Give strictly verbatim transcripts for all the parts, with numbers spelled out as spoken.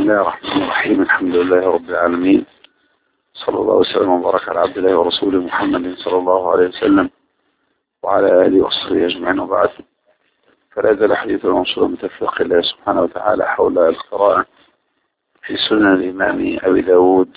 الله الرحمن الرحيم. الحمد لله رب العالمين، صلى الله وسلم وبارك على عبد الله ورسوله محمد صلى الله عليه وسلم وعلى آله وصحبه أجمعين، وبعد. فلا زال حديث المنصور من تفقه الله سبحانه وتعالى حول القراءة في سنن الإمام أبي داود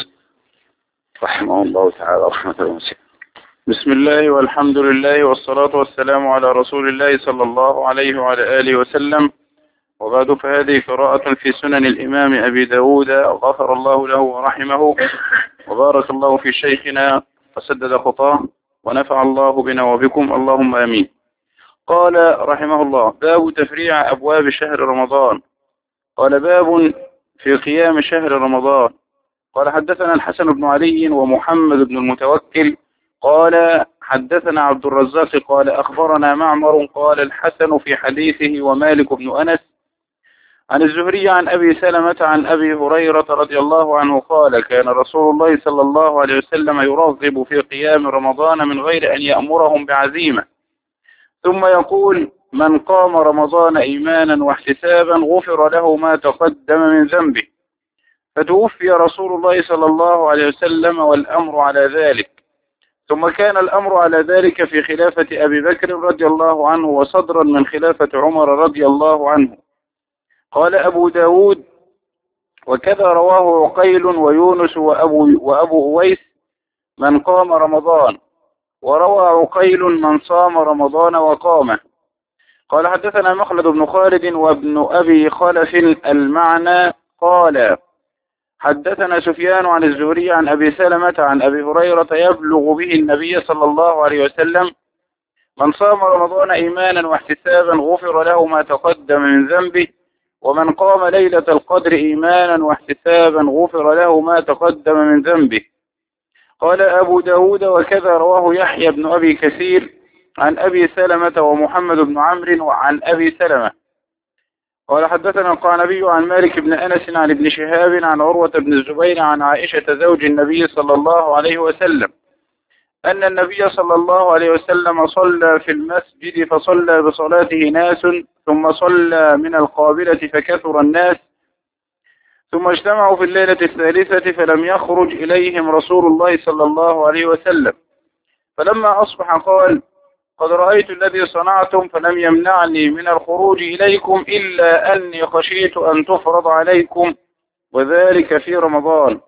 رحمه الله تعالى رحمة واسعة. بسم الله والحمد لله والصلاة والسلام على رسول الله صلى الله عليه وعلى آله وسلم، وبعد، فهذه قراءة في سنن الإمام أبي داود غفر الله له ورحمه، وبارك الله في شيخنا وسدد خطاه، ونفع الله بنا وبكم، اللهم آمين. قال رحمه الله: باب تفريع أبواب شهر رمضان. قال: باب في قيام شهر رمضان. قال: حدثنا الحسن بن علي ومحمد بن المتوكل قال: حدثنا عبد الرزاق قال: أخبرنا معمر قال: الحسن في حديثه ومالك بن أنس عن الزهري عن أبي سلمة عن أبي هريرة رضي الله عنه قال: كان رسول الله صلى الله عليه وسلم يرغب في قيام رمضان من غير أن يأمرهم بعزيمة، ثم يقول: من قام رمضان إيمانا واحتسابا غفر له ما تقدم من ذنبه. فتوفي رسول الله صلى الله عليه وسلم والأمر على ذلك، ثم كان الأمر على ذلك في خلافة أبي بكر رضي الله عنه وصدرا من خلافة عمر رضي الله عنه. قال أبو داود: وكذا رواه عقيل ويونس وأبو, وأبو أويس من قام رمضان، وروى عقيل من صام رمضان وقامه. قال: حدثنا مخلد بن خالد وابن أبي خلف المعنى قال: حدثنا سفيان عن الزهري عن أبي سلمة عن أبي هريرة يبلغ به النبي صلى الله عليه وسلم: من صام رمضان إيمانا واحتسابا غفر له ما تقدم من ذنبه، ومن قام ليلة القدر إيمانا واحتسابا غفر له ما تقدم من ذنبه. قال أبو داود: وكذا رواه يحيى بن أبي كثير عن أبي سلمة ومحمد بن عمرو وعن أبي سلمة. قال: حدثنا القعنبي عن مالك بن أنس عن ابن شهاب عن عروة بن الزبير عن عائشة زوج النبي صلى الله عليه وسلم أن النبي صلى الله عليه وسلم صلى في المسجد، فصلى بصلاته ناس، ثم صلى من القابلة فكثر الناس، ثم اجتمعوا في الليلة الثالثة فلم يخرج إليهم رسول الله صلى الله عليه وسلم، فلما أصبح قال: قد رأيت الذي صنعتم، فلم يمنعني من الخروج إليكم إلا أني خشيت أن تفرض عليكم، وذلك في رمضان.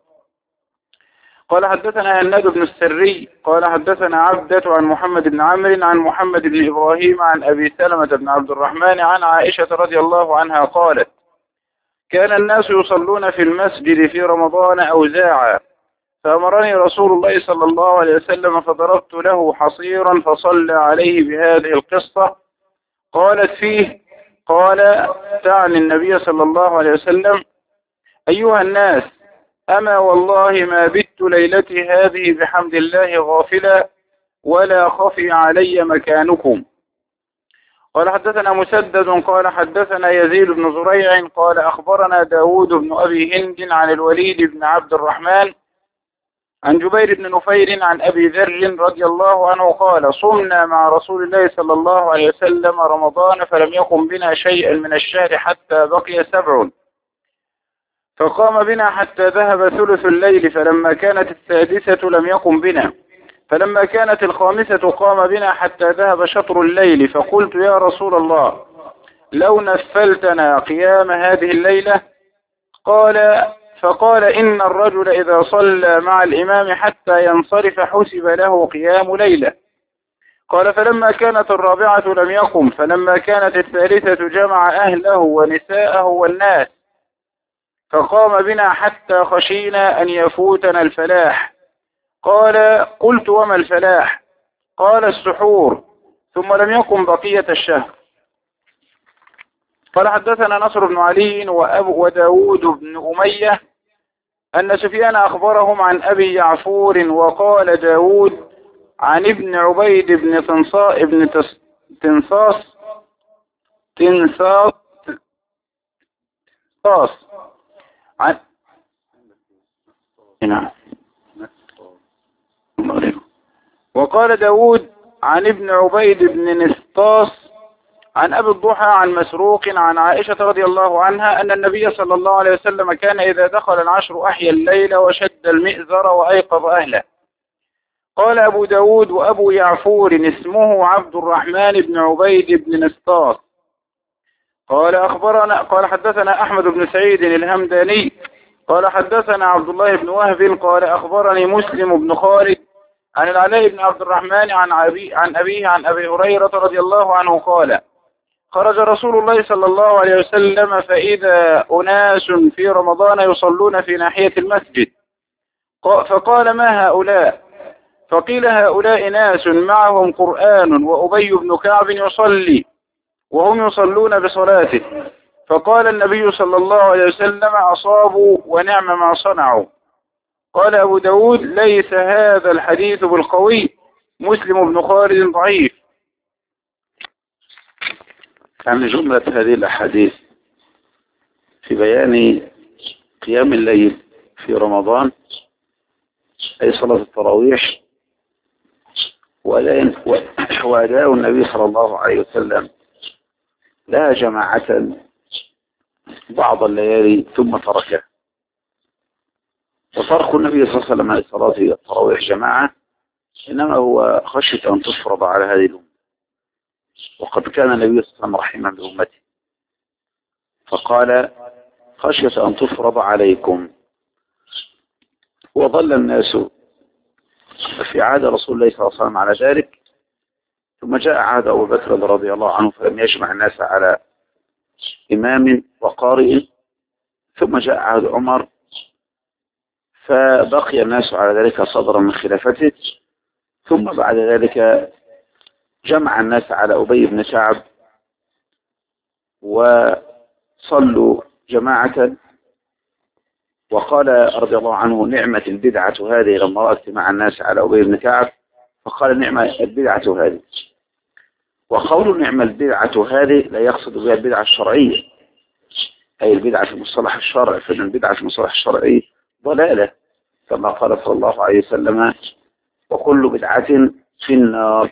قال: حدثنا هناد بن السري قال: حدثنا عبدة عن محمد بن عمرو عن محمد بن إبراهيم عن أبي سلمة بن عبد الرحمن عن عائشة رضي الله عنها قالت: كان الناس يصلون في المسجد في رمضان أوزاعا، فأمرني رسول الله صلى الله عليه وسلم فضربت له حصيرا فصلى عليه بهذه القصة. قالت فيه: قال تعني النبي صلى الله عليه وسلم: أيها الناس، أما والله ما بت ليلتي هذه بحمد الله غافلا، ولا خفي علي مكانكم. قال: حدثنا مسدد قال: حدثنا يزيد بن زريع قال: أخبرنا داود بن أبي هند عن الوليد بن عبد الرحمن عن جبير بن نفير عن أبي ذر رضي الله عنه قال: صمنا مع رسول الله صلى الله عليه وسلم رمضان، فلم يقم بنا شيئا من الشهر حتى بقي سبع، فقام بنا حتى ذهب ثلث الليل، فلما كانت السادسة لم يقم بنا، فلما كانت الخامسة قام بنا حتى ذهب شطر الليل، فقلت: يا رسول الله، لو نفلتنا قيام هذه الليلة. قال: فقال: إن الرجل إذا صلى مع الإمام حتى ينصرف حسب له قيام ليلة. قال: فلما كانت الرابعة لم يقم، فلما كانت الثالثة جمع أهله ونساءه والناس، فقام بنا حتى خشينا أن يفوتنا الفلاح. قال: قلت: وما الفلاح؟ قال: السحور. ثم لم يقم بقية الشهر. قال: حدثنا نصر بن علي وأبو وداود بن أمية أن سفيان أخبرهم عن أبي يعفور، وقال داود عن ابن عبيد بن تنصاص ابن تنصاص تنصاص عن نعم وقال داود عن ابن عبيد بن نسطاس عن أبي الضحى عن مسروق عن عائشة رضي الله عنها أن النبي صلى الله عليه وسلم كان إذا دخل العشر أحيا الليل وشد المئزر وأيقظ أهله. قال أبو داود وأبو يعفور اسمه عبد الرحمن بن عبيد بن نسطاس. قال أخبرنا قال حدثنا أحمد بن سعيد الهمداني قال حدثنا عبد الله بن وهب قال أخبرني مسلم بن خالد عن العلاء بن عبد الرحمن عن أبي عن أبيه عن أبي هريرة رضي الله عنه قال خرج رسول الله صلى الله عليه وسلم فإذا أناس في رمضان يصلون في ناحية المسجد، فقال ما هؤلاء؟ فقيل هؤلاء ناس معهم قرآن وأبي بن كعب يصلي وهم يصلون بصلاته. فقال النبي صلى الله عليه وسلم أصابوا ونعم ما صنعوا. قال أبو داود ليس هذا الحديث بالقوي، مسلم بن خالد ضعيف. يعني جملة هذه الأحاديث في بيان قيام الليل في رمضان أي صلاة التراويح وأداء النبي صلى الله عليه وسلم لا جماعة بعض الليالي ثم تركها. وترك النبي صلى الله عليه وسلم لصلاة التراويح جماعة إنما هو خشية أن تفرض على هذه الأمة، وقد كان النبي صلى الله عليه وسلم رحيما بأمته فقال خشية أن تفرض عليكم. وظل الناس في عهد رسول الله صلى الله عليه وسلم على ذلك، ثم جاء عهد أبو بكر رضي الله عنه فلم يجمع الناس على إمام وقارئ، ثم جاء عهد عمر فبقي الناس على ذلك صدرا من خلافته، ثم بعد ذلك جمع الناس على أبي بن كعب وصلوا جماعة. وقال رضي الله عنه نعمة البدعة هذه لما رأت مع الناس على أبي بن كعب، فقال نعمة البدعة هذه. وقول نعمة البدعة هذه لا يقصد بها البدعة الشرعية أي البدعة في مصطلح الشرع، فإن البدعة في مصطلح الشرعي ضلالة كما قال صلى الله عليه وسلم وكل بدعة في النار،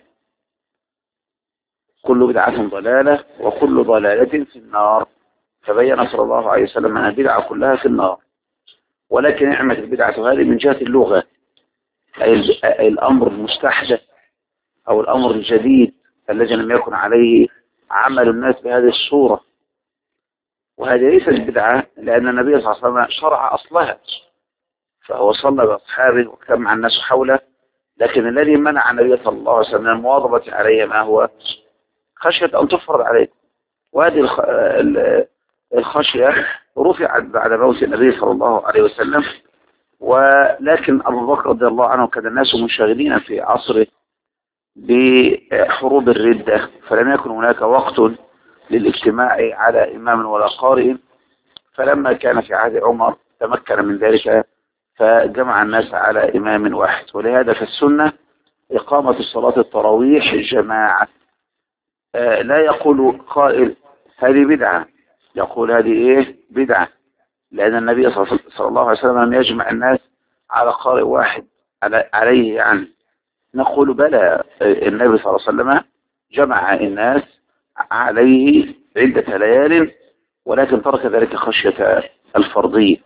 كل بدعة ضلالة وكل ضلالة في النار. فبين صلى الله عليه وسلم أن البدعة كلها في النار. ولكن نعمة البدعة هذه من جهة اللغة أي الأمر المستحدث أو الأمر الجديد الذي لم يكن عليه عمل الناس بهذه الصورة. وهذه ليست بدعة لأن النبي صلى الله عليه وسلم شرع أصلها، فهو صلى بأصحابه واجتمع الناس حوله، لكن الذي منع النبي صلى الله عليه وسلم من المواظبة عليه ما هو خشية أن تفرض عليه. وهذه الخشية رفعت بعد موت النبي صلى الله عليه وسلم. ولكن أبو بكر رضي الله عنه كان الناس منشغلين في عصره بحروب الردة، فلم يكن هناك وقت للاجتماع على إمام ولا قارئ. فلما كان في عهد عمر تمكن من ذلك فجمع الناس على إمام واحد. ولهذا في السنة إقامة الصلاة التراويح جماعة. آه لا يقول قائل هذه بدعة، يقول هذه إيه بدعة، لأن النبي صلى الله عليه وسلم لم يجمع الناس على قارئ واحد عليه. يعني نقول بلى النبي صلى الله عليه وسلم جمع الناس عليه عدة ليال، ولكن ترك ذلك خشية الفرضية.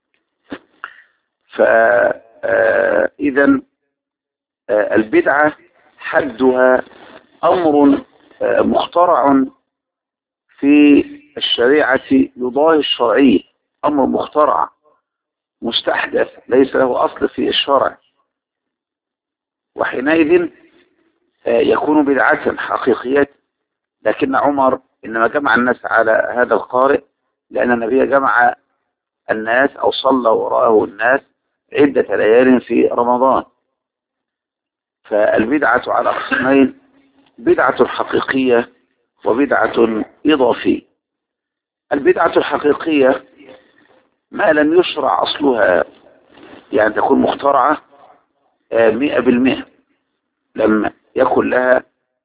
فإذا البدعة حدها أمر مخترع في الشريعة يضاهي الشرعية، أمر مخترع مستحدث ليس له أصل في الشرع، وحينئذ يكون بدعة حقيقية. لكن عمر إنما جمع الناس على هذا القارئ لأن النبي جمع الناس أو صلى وراءه الناس عدة ليال في رمضان. فالبدعة على قسمين، بدعة حقيقية وبدعة إضافية. البدعة الحقيقية ما لم يشرع أصلها، يعني تكون مخترعة مئة بالمئة، لم يكن لها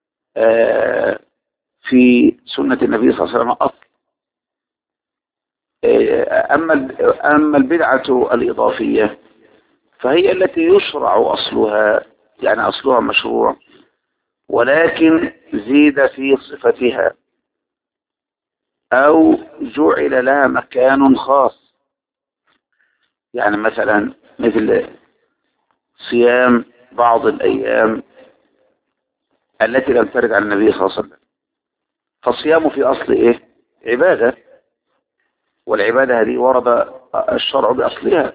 في سنة النبي صلى الله عليه وسلم أصل. أما أما البدعة الإضافية فهي التي يشرع أصلها، يعني أصلها مشروع ولكن زيد في صفتها أو جعل لها مكان خاص. يعني مثلا مثل صيام بعض الأيام التي لم ترد عن النبي صلى الله عليه وسلم، فالصيام في أصل إيه؟ عبادة، والعبادة هذه ورد الشرع بأصلها،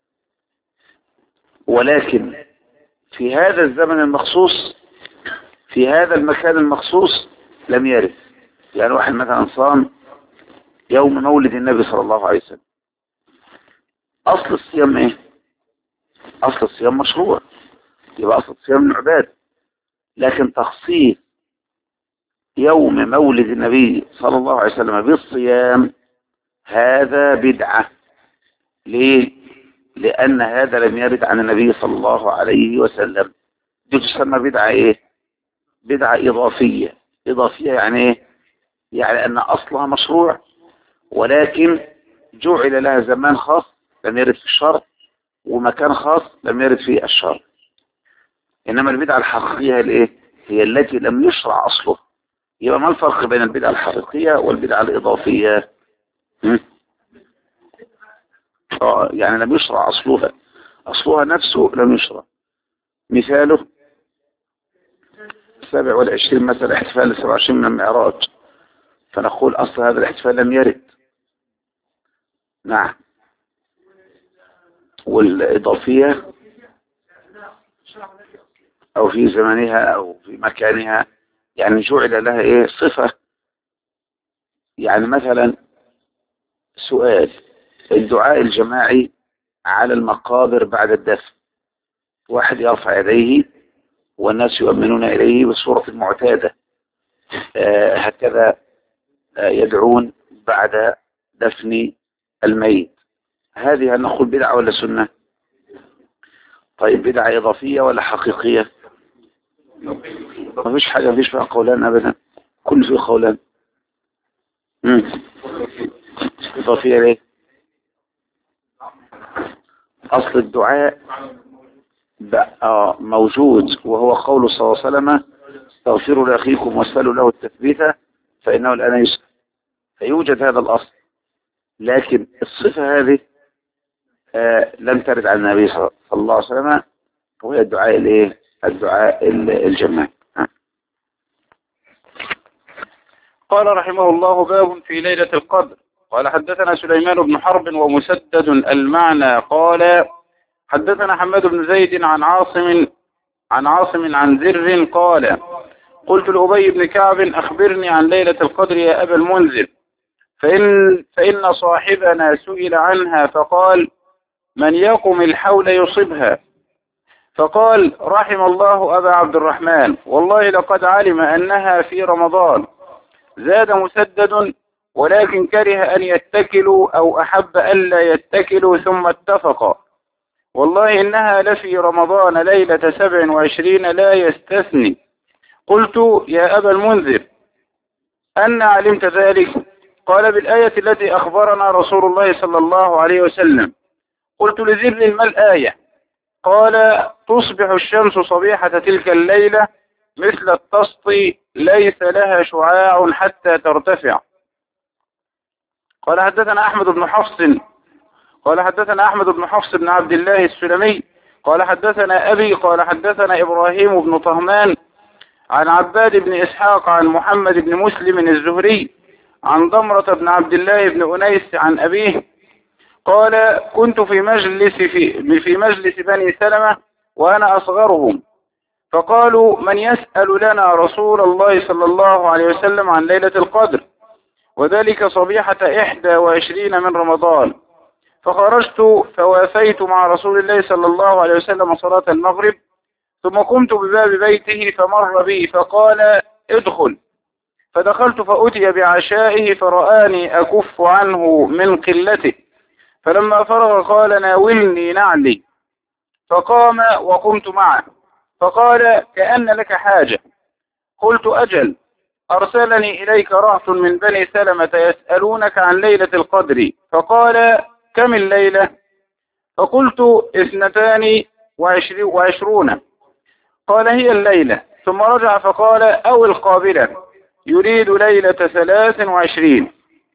ولكن في هذا الزمن المخصوص في هذا المكان المخصوص لم يرد. يعني واحد مثلا صام يوم مولد النبي صلى الله عليه وسلم، أصل الصيام إيه؟ أصل الصيام مشروع، يبقى أصل الصيام عبادة، لكن تخصيص يوم مولد النبي صلى الله عليه وسلم بالصيام هذا بدعة. ليه؟ لأن هذا لم يرد عن النبي صلى الله عليه وسلم. دي تسمى بدعة إيه؟ بدعة إضافية. إضافية يعني إيه؟ يعني أن أصلها مشروع، ولكن جعل لها زمان خاص لم يرد في الشرع، ومكان خاص لم يرد في الشرع. إنما البدعة الحقيقية الإيه؟ هي التي لم يشرع أصلها. يبقى ما الفرق بين البدعة الحقيقية والبدعة الإضافية؟ آه يعني لم يشرع أصلها، أصلها نفسه لم يشرع. مثاله السابع والعشرين مثلا احتفال السابع والعشرين من المعراج، فنقول أصل هذا الاحتفال لم يرد. نعم. والإضافية أو في زمنها أو في مكانها، يعني جعل لها إيه؟ صفة. يعني مثلا سؤال الدعاء الجماعي على المقابر بعد الدفن، واحد يرفع يديه والناس يؤمنون إليه بالصورة المعتادة، آه هكذا آه يدعون بعد دفن الميت. هذه هل نقول بدعة ولا سنة؟ طيب بدعة إضافية ولا حقيقية؟ ما فيش حاجة، ما فيش فيها قولان أبدا، كل فيه قولان. مم. إضافية ليه؟ أصل الدعاء بقى موجود، وهو قول صلى الله عليه وسلم استغفروا لأخيكم واسألوا له التثبيت فإنه الآن يسأل، فيوجد هذا الأصل. لكن الصفة هذه آه لم ترد عن النبي صلى الله عليه وسلم، وهي الدعاء الايه؟ الدعاء الجماعي. قال رحمه الله: باب في ليلة القدر. قال حدثنا سليمان بن حرب ومسدد المعنى قال حدثنا حماد بن زيد عن عاصم عن عاصم عن زر قال قلت لأبي بن كعب أخبرني عن ليلة القدر يا أبا المنذر، فإن, فإن صاحبنا سئل عنها فقال من يقم الحول يصبها، فقال رحم الله أبا عبد الرحمن، والله لقد علم أنها في رمضان. زاد مسدد ولكن كره أن يتكلوا أو أحب ألا يتكلوا ثم اتفقا، والله إنها لفي رمضان ليلة سبع وعشرين لا يستثني. قلت يا أبا المنذر أن علمت ذلك؟ قال بالآية التي أخبرنا رسول الله صلى الله عليه وسلم. قلت لذر ما الآية؟ قال تصبح الشمس صبيحة تلك الليلة مثل التسط ليس لها شعاع حتى ترتفع. قال حدثنا أحمد بن حفص قال حدثنا أحمد بن حفص بن عبد الله السلمي قال حدثنا أبي قال حدثنا إبراهيم بن طهمان عن عباد بن إسحاق عن محمد بن مسلم الزهري عن ضمرة بن عبد الله بن أنيس عن أبيه قال كنت في مجلس في, في مجلس بني سلمة وأنا أصغرهم، فقالوا من يسأل لنا رسول الله صلى الله عليه وسلم عن ليلة القدر، وذلك صبيحة إحدى وعشرين من رمضان. فخرجت فوافيت مع رسول الله صلى الله عليه وسلم صلاة المغرب، ثم قمت بباب بيته فمر بي فقال ادخل، فدخلت فأتي بعشائه فرآني أكف عنه من قلته، فلما فرغ قال ناولني نعلي، فقام وقمت معه فقال كأن لك حاجة. قلت أجل، أرسلني إليك رهط من بني سلمة يسألونك عن ليلة القدر، فقال كم الليلة؟ فقلت اثنتان وعشرون. قال هي الليلة. ثم رجع فقال أو القابلة، يريد ليلة ثلاث وعشرين.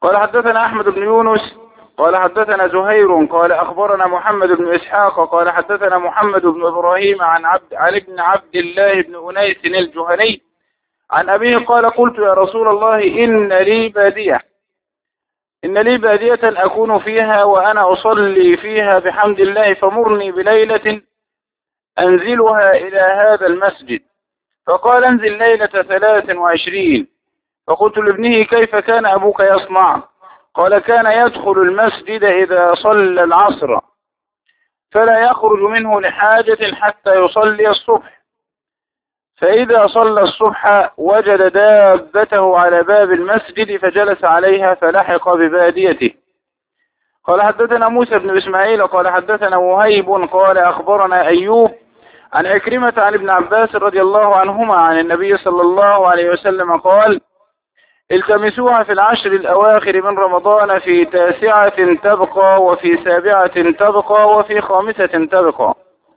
قال حدثنا أحمد بن يونس قال حدثنا زهير قال أخبرنا محمد بن إسحاق قال حدثنا محمد بن إبراهيم عن عبد عن ابن عبد الله بن أنيس الجهني عن أبيه قال قلت يا رسول الله إن لي بادية إن لي بادية أكون فيها وأنا أصلي فيها بحمد الله فمرني بليلة أنزلها إلى هذا المسجد. فقال انزل ليلة ثلاث وعشرين. فقلت لابنه كيف كان أبوك يصنع؟ قال كان يدخل المسجد إذا صلى العصر فلا يخرج منه لحاجة حتى يصلي الصبح، فإذا صلى الصبح وجد دابته على باب المسجد فجلس عليها فلحق بباديته. قال حدثنا موسى بن إسماعيل قال حدثنا وهيب قال أخبرنا أيوب عن عكرمة عن ابن عباس رضي الله عنهما عن النبي صلى الله عليه وسلم قال التمسوها في العشر الأواخر من رمضان في تاسعة تبقى وفي سابعة تبقى وفي خامسة تبقى.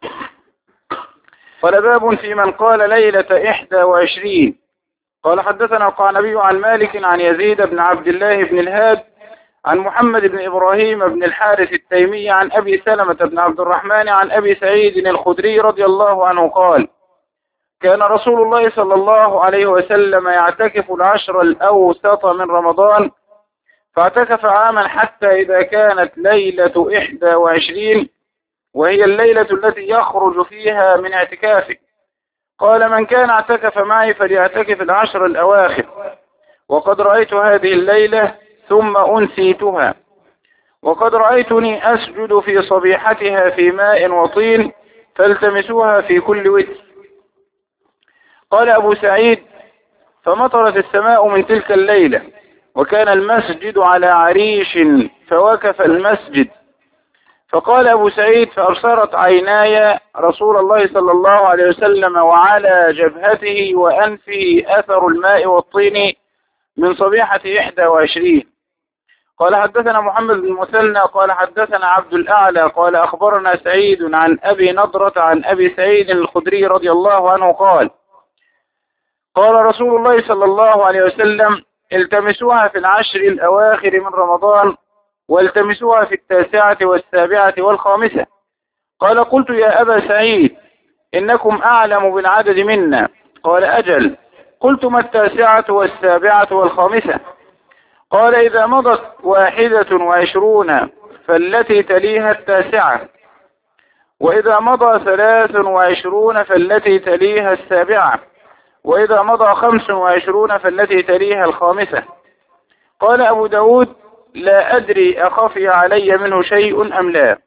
قال باب في من قال ليلة إحدى وعشرين. قال حدثنا القعنبي عن مالك عن يزيد بن عبد الله بن الهاد عن محمد بن إبراهيم بن الحارث التيمي عن أبي سلمة بن عبد الرحمن عن أبي سعيد الخدري رضي الله عنه قال كان رسول الله صلى الله عليه وسلم يعتكف العشر الأوسط من رمضان فاعتكف عاما حتى إذا كانت ليلة إحدى وعشرين وهي الليلة التي يخرج فيها من اعتكافه قال من كان اعتكف معي فليعتكف العشر الأواخر وقد رأيت هذه الليلة ثم أنسيتها وقد رأيتني أسجد في صبيحتها في ماء وطين فالتمسوها في كل وتر. قال أبو سعيد فمطرت السماء من تلك الليلة وكان المسجد على عريش فوقف المسجد. فقال أبو سعيد فأبصرت عيناي رسول الله صلى الله عليه وسلم وعلى جبهته وأنفه أثر الماء والطين من صبيحة إحدى وعشرين. قال حدثنا محمد بن مثنى قال حدثنا عبد الأعلى قال أخبرنا سعيد عن أبي نضرة عن أبي سعيد الخدري رضي الله عنه قال قال رسول الله صلى الله عليه وسلم التمسوها في العشر الأواخر من رمضان والتمسوها في التاسعة والسابعة والخامسة. قال قلت يا أبا سعيد إنكم أعلم بالعدد منا. قال أجل. قلت ما التاسعة والسابعة والخامسة؟ قال إذا مضت واحدة وعشرون فالتي تليها التاسعة وإذا مضى ثلاث وعشرون فالتي تليها السابعة وإذا مضى خمس وعشرون فالتي تليها الخامسة. قال أبو داود لا أدري أخفي علي منه شيء أم لا.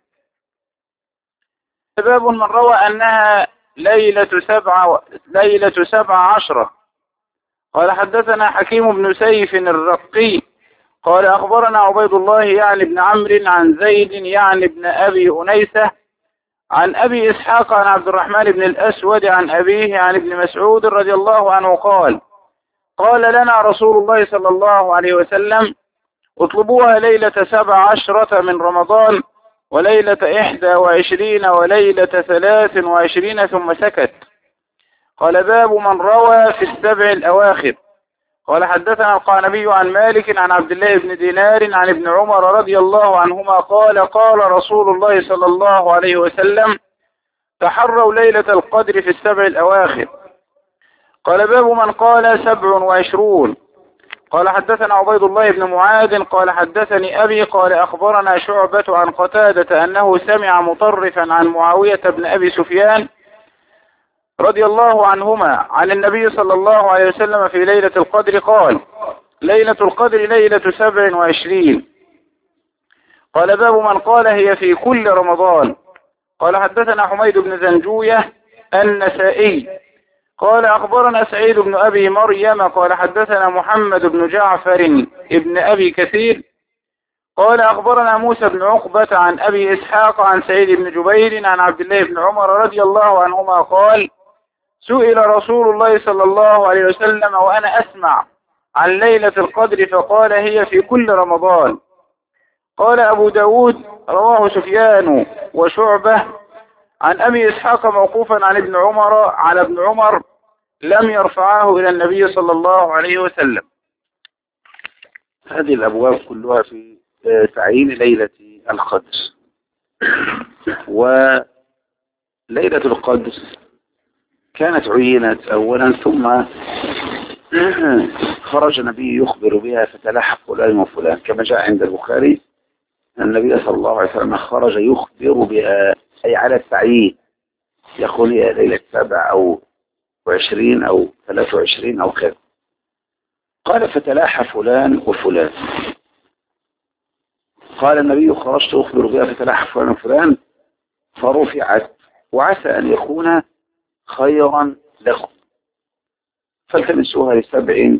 باب من روى أنها ليلة سبعة ليلة سبعة عشرة. قال حدثنا حكيم بن سيف الرقي قال أخبرنا عبيد الله يعني بن عمرو عن زيد يعني بن أبي أنيسة عن أبي إسحاق عن عبد الرحمن بن الأسود عن أبيه عن ابن مسعود رضي الله عنه قال قال لنا رسول الله صلى الله عليه وسلم اطلبوها ليلة سبع عشرة من رمضان وليلة إحدى وعشرين وليلة ثلاث وعشرين ثم سكت. قال باب من روى في السبع الأواخر. قال حدثنا القعنبي عن مالك عن عبد الله بن دينار عن ابن عمر رضي الله عنهما قال قال رسول الله صلى الله عليه وسلم تحروا ليلة القدر في السبع الأواخر. قال باب من قال سبع وعشرون. قال حدثنا عبيد الله بن معاذ قال حدثني أبي قال أخبرنا شعبة عن قتادة أنه سمع مطرفا عن معاوية بن أبي سفيان رضي الله عنهما عن النبي صلى الله عليه وسلم في ليلة القدر قال ليلة القدر ليلة سبع وعشرين. قال باب من قال هي في كل رمضان. قال حدثنا حميد بن زنجوية النسائي قال أخبرنا سعيد بن أبي مريم قال حدثنا محمد بن جعفر ابن أبي كثير قال أخبرنا موسى بن عقبة عن أبي إسحاق عن سعيد بن جبير عن عبد الله بن عمر رضي الله عنهما قال سئل رسول الله صلى الله عليه وسلم وأنا أسمع عن ليلة القدر فقال هي في كل رمضان. قال أبو داود رواه سفيان وشعبة عن أبي إسحاق موقوفا عن ابن عمر على ابن عمر لم يرفعه إلى النبي صلى الله عليه وسلم. هذه الأبواب كلها في تعيين ليلة القدر. وليلة القدر كانت عينت أولا، ثم خرج النبي يخبر بها فتلاحق فلان وفلان، كما جاء عند البخاري النبي صلى الله عليه وسلم خرج يخبر بها، أي على التعيين، يقول هي ليلة سبع أو عشرين أو ثلاث وعشرين أو كذا. قال فتلاحى فلان وفلان. قال النبي خرجت أخبر بها فتلاحى فلان وفلان فرفعت، وعسى أن يكون خيرا لكم فالتمسوها لسبع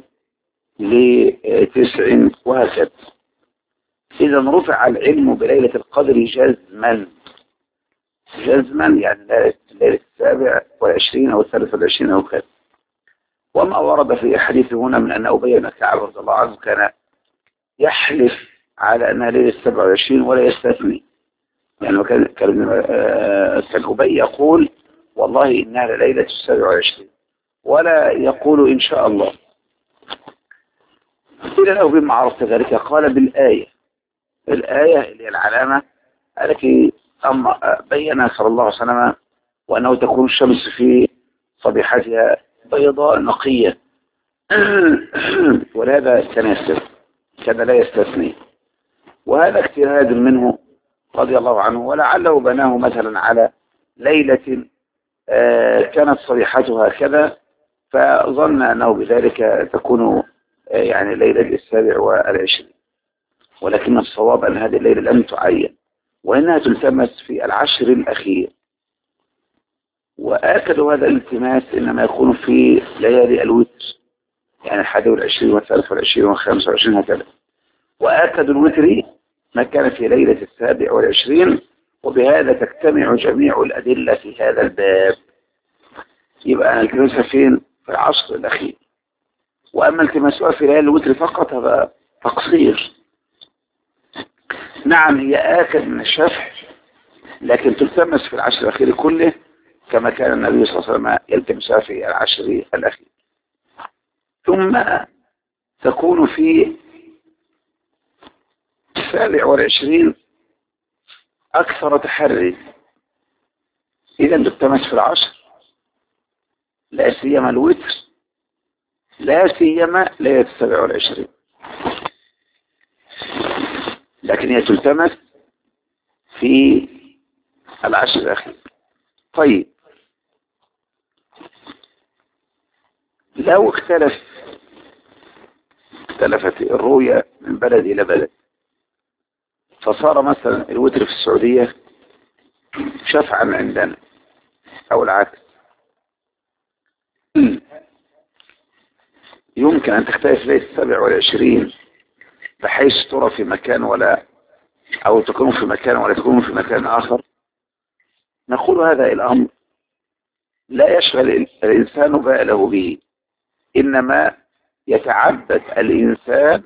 لتسع وهكذا. إذا رفع العلم بليلة القدر جزما جزما، يعني ليلة السابع والعشرين أو الثالث والعشرين أو كذا. وما ورد في حديث هنا من أن أبي بن كعب رضي الله عنه كان يحلف على أنها ليلة السابع والعشرين ولا يستثني، يعني كان كان أبي يقول والله إنها ليلة السابع والعشرين ولا يقول إن شاء الله. قيل له بما عرفت ذلك؟ قال بالآية. الآية اللي هي العلامة التي أما بينها صلى الله عليه وسلم، وأنه تكون الشمس في صبيحتها بيضاء نقية، ولهذا كان يستثني، كان لا يستثني. وهذا اجتهاد منه رضي الله عنه، ولعله بناه مثلا على ليلة كانت صبيحتها كذا، فظن أنه بذلك تكون يعني ليلة السابع والعشرين. ولكن الصواب أن هذه الليلة لم تعين، وإنها تلتمس في العشر الأخير. وآكدوا هذا الالتماس إنما يكون في ليالي الوتر، يعني الحادي والعشرين والثالث والعشرين والخامس والعشرين هكذا. وآكدوا الوتر ما كان في ليلة السابع والعشرين، وبهذا تجتمع جميع الأدلة في هذا الباب. يبقى التماسها فين؟ في العشر الأخير. وأما التماسها في ليالي الوتر فقط هذا تقصير. نعم هي آكد من الشفع، لكن تلتمس في العشر الأخير كله، كما كان النبي صلى الله عليه وسلم يلتمسها في العشر الأخير. ثم تكون في السابع والعشرين أكثر تحري. إذا تلتمس في العشر، لا سيما الوتر، لا سيما ليلة السابع والعشرين، لكن هي تلتمس في العشر الأخير. طيب لو اختلف اختلفت الرؤية من بلد إلى بلد، فصار مثلا الوتر في السعودية شفعا عندنا أو العكس، يمكن أن تختلف ليلة السابع والعشرين بحيث ترى في مكان ولا أو تكون في مكان ولا تكون في مكان آخر؟ نقول هذا الأمر لا يشغل الإنسان باله به، إنما يتعبد الإنسان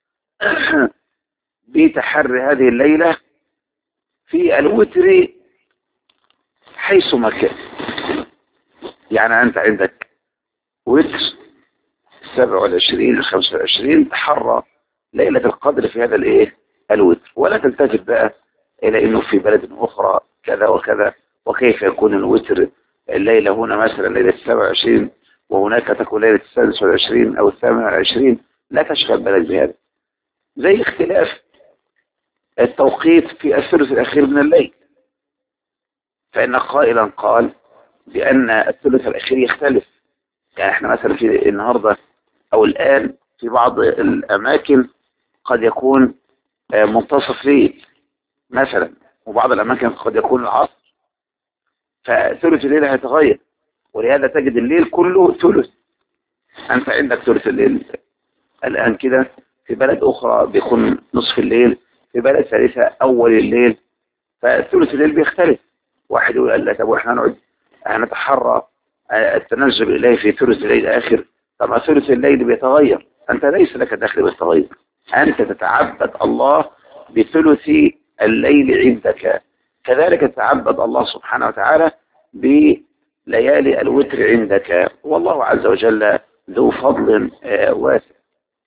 بتحري هذه الليلة في الوتر حيث مكان. يعني أنت عندك وتر السابع والعشرين الخمس والعشرين، تحرى ليلة القدر في هذا الايه الوتر، ولا تلتفت بقى إلى أنه في بلد أخرى كذا وكذا، وكيف يكون الوتر الليلة هنا مثلا ليلة السابع والعشرين وهناك تكون ليلة السادس والعشرين أو الثامن والعشرين. لا تشغل بالك بهذا. زي اختلاف التوقيت في الثلث الأخير من الليل، فإن قائلا قال بأن الثلث الأخير يختلف. يعني احنا مثلا في النهاردة أو الآن في بعض الأماكن قد يكون منتصف ليل مثلا، وبعض الأماكن قد يكون العصر، فثلث الليل هيتغير، ولهذا تجد الليل كله ثلث. أنت عندك ثلث الليل الآن كده، في بلد أخرى بيكون نصف الليل، في بلد ثالثة أول الليل، فثلث الليل بيختلف. واحد يقول لك أبو إحنا نقعد نتحرى التنزل إليه في ثلث الليل آخر، طبعا ثلث الليل بيتغير، أنت ليس لك دخل بالتغير، أنت تتعبد الله بثلث الليل عندك. كذلك تتعبد الله سبحانه وتعالى بليالي الوتر عندك، والله عز وجل ذو فضل واسع.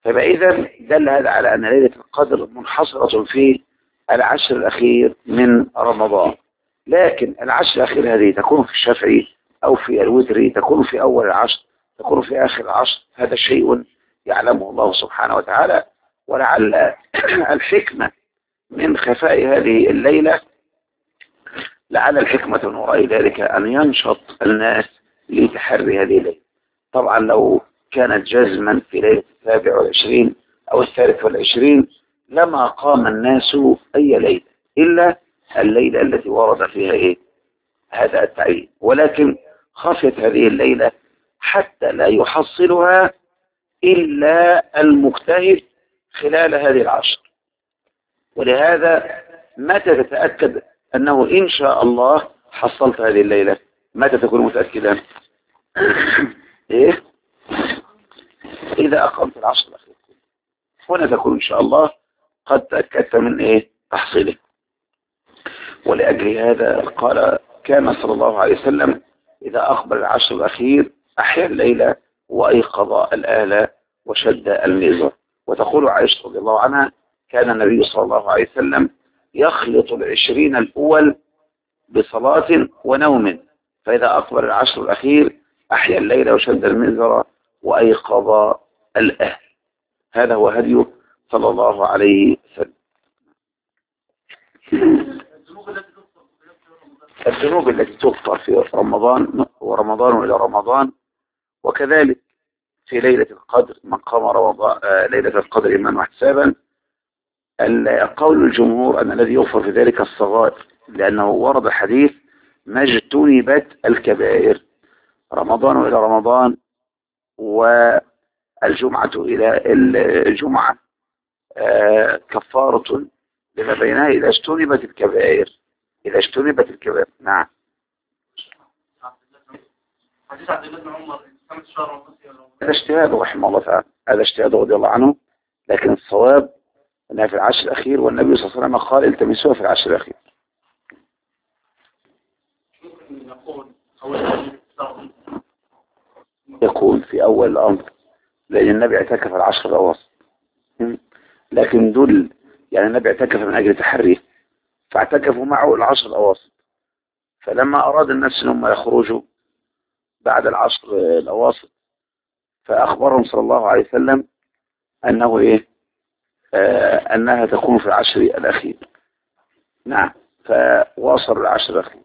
فيبقى إذن دل هذا على أن ليلة القدر منحصرة في العشر الأخير من رمضان. لكن العشر الأخير هذه تكون في الشفعي أو في الوتري، تكون في أول العشر، تكون في آخر العشر، هذا شيء يعلمه الله سبحانه وتعالى. ولعل الحكمة من خفاء هذه الليلة، لعل الحكمة من وراء ذلك أن ينشط الناس لتحري هذه الليلة. طبعا لو كانت جزما في ليلة السابع والعشرين أو الثالث والعشرين لما قام الناس أي ليلة إلا الليلة التي ورد فيها إيه هذا التعيين، ولكن خفت هذه الليلة حتى لا يحصلها إلا المجتهد خلال هذه العشر. ولهذا متى تتأكد أنه إن شاء الله حصلت هذه الليلة؟ متى تكون متأكدا؟ إيه؟ إذا أقمت العشر الأخير هنا تكون إن شاء الله قد تأكدت من إيه تحصيله. ولأجل هذا قال كان صلى الله عليه وسلم إذا أقبل العشر الأخير أحيا الليلة وأيقظ الآلة وشد الميزر. وتقول عائشة رضي الله عنها كان النبي صلى الله عليه وسلم يخلط العشرين الأول بصلاة ونوم، فإذا أقبل العشر الأخير أحيا الليلة وشد الميزر وأيقظ الأهل. هذا هو هديه صلى الله عليه وسلم. الذنوب التي تغفر في رمضان ورمضان إلى رمضان، وكذلك في ليلة القدر من قام رمضان ليلة القدر إيمانا واحتسابا. قول الجمهور أن الذي يغفر في ذلك الصغائر، لأنه ورد حديث ما اجتنبت الكبائر. رمضان إلى رمضان والجمعة إلى الجمعة كفارة لما بينها إذا اجتنبت الكبائر. إذا اجتنبت الكبائر. نعم. هذا اجتهاده رحمه الله تعالى، هذا اجتهاده رضي الله عنه، لكن الصواب أنها في العشر الأخير، والنبي صلى الله عليه وسلم قال التمسوها في العشر الأخير. يكون في أول الأمر لأن النبي اعتكف العشر الأواصل، لكن دول يعني النبي اعتكف من أجل تحريه فاعتكفوا معه العشر الأواصل. فلما أراد الناس أنهم يخرجوا بعد العشر الأواصل فأخبرهم صلى الله عليه وسلم أنه إيه آه أنها تكون في العشر الأخير. نعم، فواصل العشر الأخير.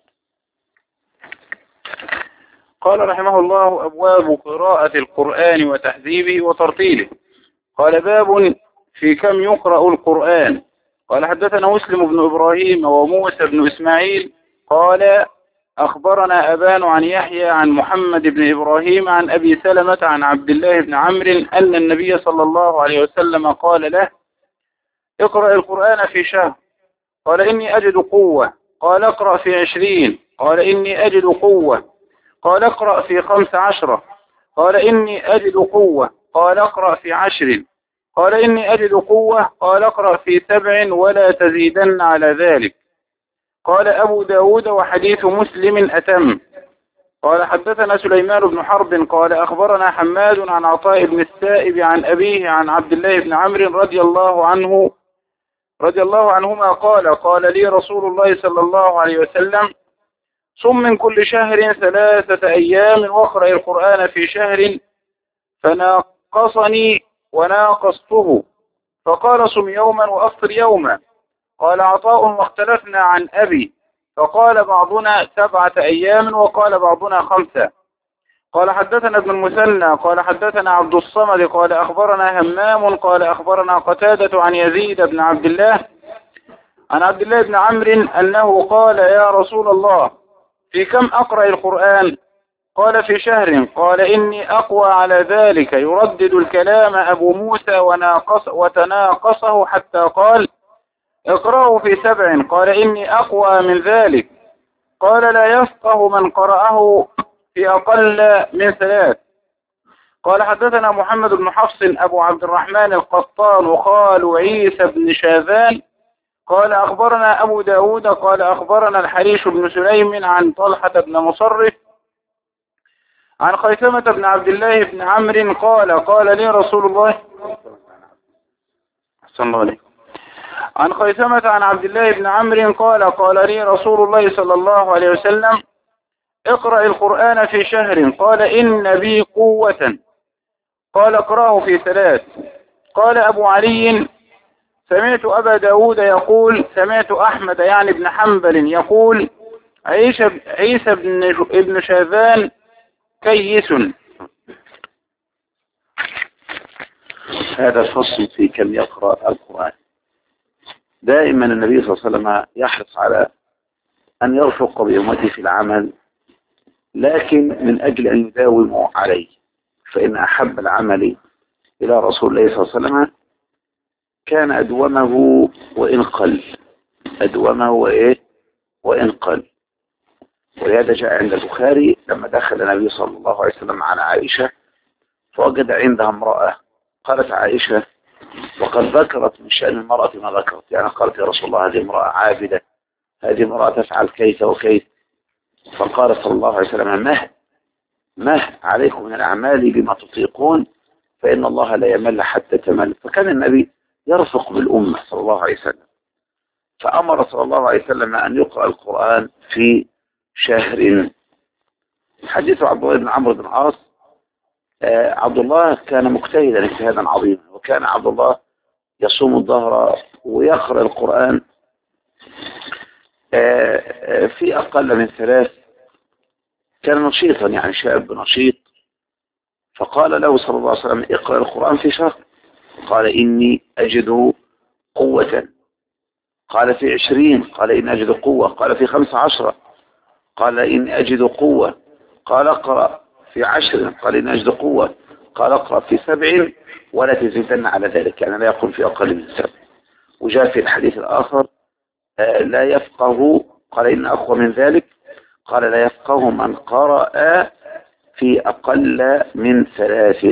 قال رحمه الله: أبواب قراءة القرآن وتحذيبه وترتيله. قال: باب في كم يقرأ القرآن. قال: حدثنا مسلم بن إبراهيم وموسى بن إسماعيل قال: أخبرنا أبان عن يحيى عن محمد بن إبراهيم عن أبي سلمة عن عبد الله بن عمرو أن النبي صلى الله عليه وسلم قال له: اقرأ القرآن في شهر. قال: إني أجد قوة. قال: اقرأ في عشرين. قال: إني أجد قوة. قال: اقرأ في خمس عشرة. قال: إني أجد قوة. قال: اقرأ في عشر. قال: إني أجد قوة. قال: اقرأ في سبع ولا تزيدن على ذلك. قال أبو داود: وحديث مسلم أتم. قال: حدثنا سليمان بن حرب قال: أخبرنا حماد عن عطاء بن السائب عن أبيه عن عبد الله بن عمرو رضي الله عنه رضي الله عنهما قال: قال لي رسول الله صلى الله عليه وسلم: صم من كل شهر ثلاثة أيام واقرأ القرآن في شهر. فناقصني وناقصته، فقال: صم يوما وأفطر يوما. قال عطاء: واختلفنا عن أبي، فقال بعضنا سبعة أيام وقال بعضنا خمسة. قال: حدثنا ابن المثنى قال: حدثنا عبد الصمد قال: أخبرنا همام قال: أخبرنا قتادة عن يزيد بن عبد الله عن عبد الله بن عمرو أنه قال: يا رسول الله، في كم أقرأ القرآن؟ قال: في شهر. قال: إني أقوى على ذلك. يردد الكلام أبو موسى وناقص وتناقصه حتى قال: اقرأه في سبع. قال: إني أقوى من ذلك. قال: لا يفقه من قرأه في أقل من ثلاث. قال: حدثنا محمد بن حفص أبو عبد الرحمن القطان وقال عيسى بن شاذان قال: أخبرنا أبو داود قال: أخبرنا الحريش بن سليم عن طلحة بن مصرف عن خيثمة بن عبد الله بن عمرو قال: قال لي رسول الله صلى الله عليه. عن خيثمة عن عبد الله بن عمرو قال قال لي رسول الله صلى الله عليه وسلم اقرأ القرآن في شهر. قال إن بي قوة. قال اقرأه في ثلاث. قال أبو علي سمعت أبا داود يقول سمعت أحمد يعني ابن حنبل يقول عيسى عيسى بن ابن شاذان كيس. هذا الفصل في كم يقرأ القرآن. دائما النبي صلى الله عليه وسلم يحرص على أن يرفق بأمته في العمل، لكن من أجل أن يداوموا عليه، فإن أحب العمل إلى رسول الله صلى الله عليه وسلم كان أدومه وإن قل، أدومه وإيه وإن قل. ولهذا جاء عند البخاري لما دخل النبي صلى الله عليه وسلم على عائشة فوجد عندها امرأة. قالت عائشة وقد ذكرت من شأن المرأة ما ذكرت، يعني قالت يا رسول الله هذه امرأة عابدة، هذه امرأة تفعل كيف وكيف. فقال صلى الله عليه وسلم مه مه عليكم من الأعمال بما تطيقون فإن الله لا يمل حتى تمل. فكان النبي يرفق بالأمة صلى الله عليه وسلم، فأمر صلى الله عليه وسلم أن يقرأ القرآن في شهر. حديث عبد الله بن عمرو بن العاص، آه عبد الله كان مجتهدا اجتهادا عظيما، وكان عبد الله يصوم الظهر ويقرأ القرآن آه آه في أقل من ثلاث. كان نشيطا يعني شاب نشيط. فقال له صلى الله عليه وسلم اقرأ القرآن في شهر. قال إني أجد قوة. قال في عشرين. قال إن أجد قوة. قال في خمس عشرة. قال إن أجد قوة. قال اقرأ في عشر. قال إن أجد قوة. قال اقرأ في سبع ولا تزيدن على ذلك، يعني لا يقول في أقل من سبع. وجاء في الحديث الآخر آه لا يفقه. قال إن أقوى من ذلك. قال لا يفقه من قرأ في أقل من ثلاث.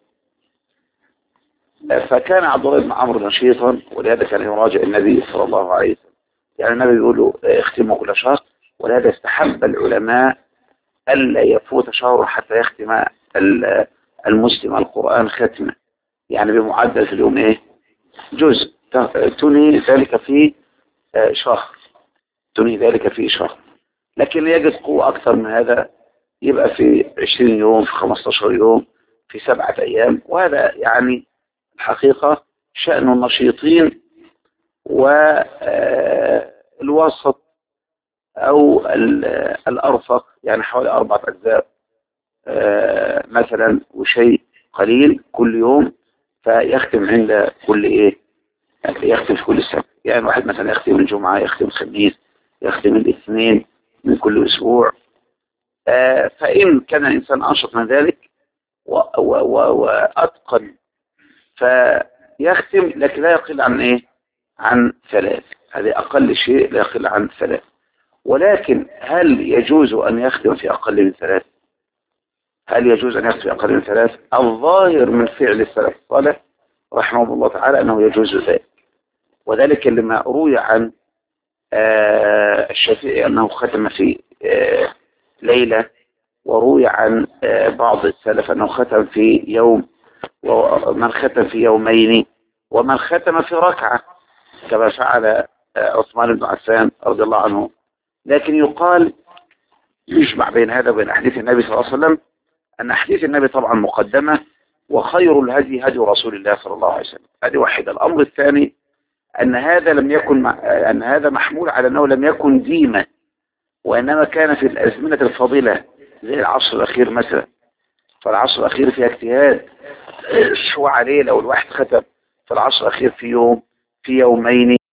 فكان عبد الله بن عمرو نشيطا، ولهذا كان يراجع النبي صلى الله عليه وسلم. يعني النبي يقول له اختمه كل شهر، ولهذا استحب العلماء ألا يفوت شهر حتى يختم المسلم القرآن ختمة، يعني بمعدل في اليوم ايه جزء تنهي ذلك في شهر، تنهي ذلك في شهر. لكن يجد قوة أكثر من هذا يبقى في عشرين يوم، في خمسة عشر يوم، في سبعة أيام. وهذا يعني الحقيقة شأن النشيطين. والوسط أو الأرفق يعني حوالي أربعة أجزاء مثلا وشيء قليل كل يوم، فيختم عند كل إيه يختم في كل سبت. يعني واحد مثلا يختم الجمعة، يختم الخميس، يختم الاثنين من كل أسبوع. فإن كان الإنسان أنشط من ذلك وأتقن فيختم، لكن لا يقل عن إيه عن ثلاث. هذه أقل شيء، لا يقل عن ثلاث. ولكن هل يجوز أن يختم في أقل من ثلاث؟ هل يجوز أن يختم في أقل من ثلاث؟ الظاهر من فعل السلف الصالح رحمه الله تعالى أنه يجوز ذلك. وذلك لما روي عن آه الشافعي أنه ختم في آه ليلة، وروي عن آه بعض السلف أنه ختم في يوم، ومن ختم في يومين، ومن ختم في ركعة كما فعل آه عثمان بن عفان رضي الله عنه. لكن يقال يجمع بين هذا وبين أحاديث النبي صلى الله عليه وسلم، أن أحاديث النبي طبعا مقدمة، وخير الهدي هدي رسول الله صلى الله عليه وسلم. هذه واحدة. الأمر الثاني أن هذا لم يكن أن هذا محمول على أنه لم يكن ديما، وإنما كان في الأزمنة الفضيلة زي العصر الأخير مثلا. فالعصر الأخير فيها اجتهاد، شو عليه لو الواحد ختم في العصر الأخير في يوم، في يومين،